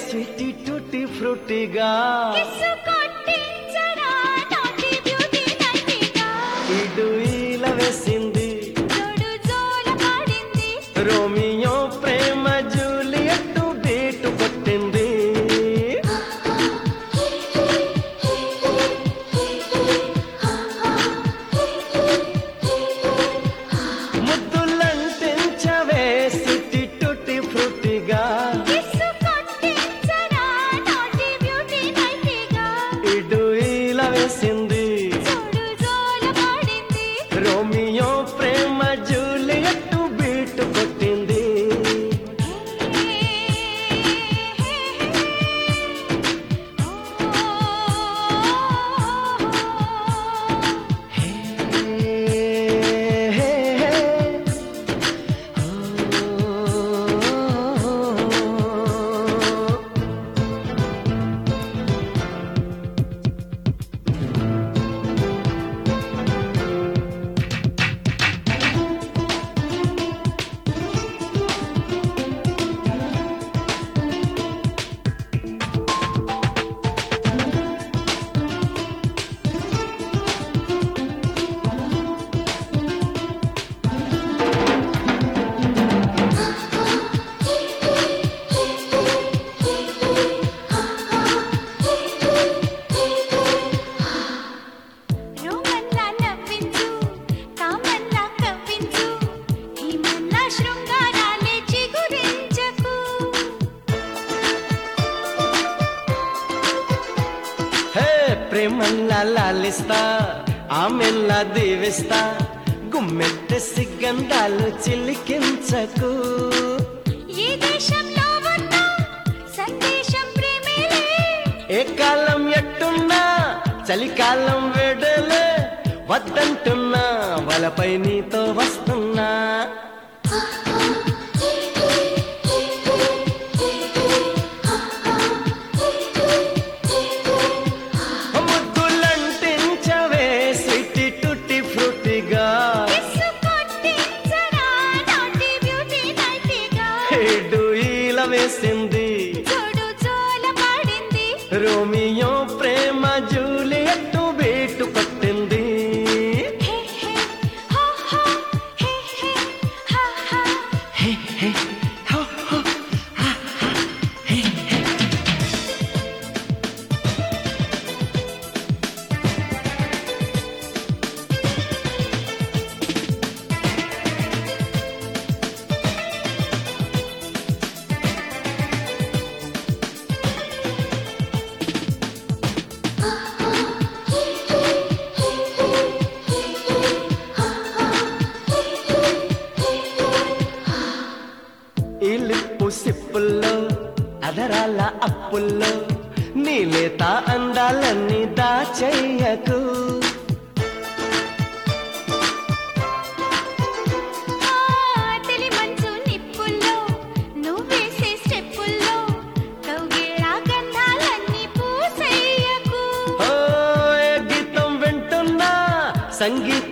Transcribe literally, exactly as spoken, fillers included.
Sweety tutti ఫ్రూటీగా ఇడు ఈల వేసింది రోమియో ప్రేమ జూలియట్ బీటు కొట్టింది ముద్దులంటించవే స్వీటీ టూటీ ఫ్రూటీగా ఇడు ఈల వేసింది రోమియో ప్రేమ జూలియట్ బీటు కొట్టింది ప్రేమల్లా లాలిస్తా ఆమెల్లా దీవిస్తా గుమ్మెట్టె సిగ్గంధాలు చిలికించకు ఏ దేశంలో ఉన్నా సందేశం ప్రేమేలే ఏ కాలం ఎట్టున్నా చలికాలం వేడలే వద్దంటున్నా వలపై నీతో వస్తున్నా వేసింది రోమియో ప్రేమ జూలియట్ బీటు కొట్టింది ఇలుపు సిప్పుల్లో అదరాల అప్పుల్లో నీలేత అందాలన్నీ దాచెయ్యకు తెలి మంచు నిప్పుల్లో నువ్వేసే స్టెప్పుల్లో కౌగిళ్ళ గంధాలన్నీ పూసెయ్యకు గీతం వింటున్నా సంగీత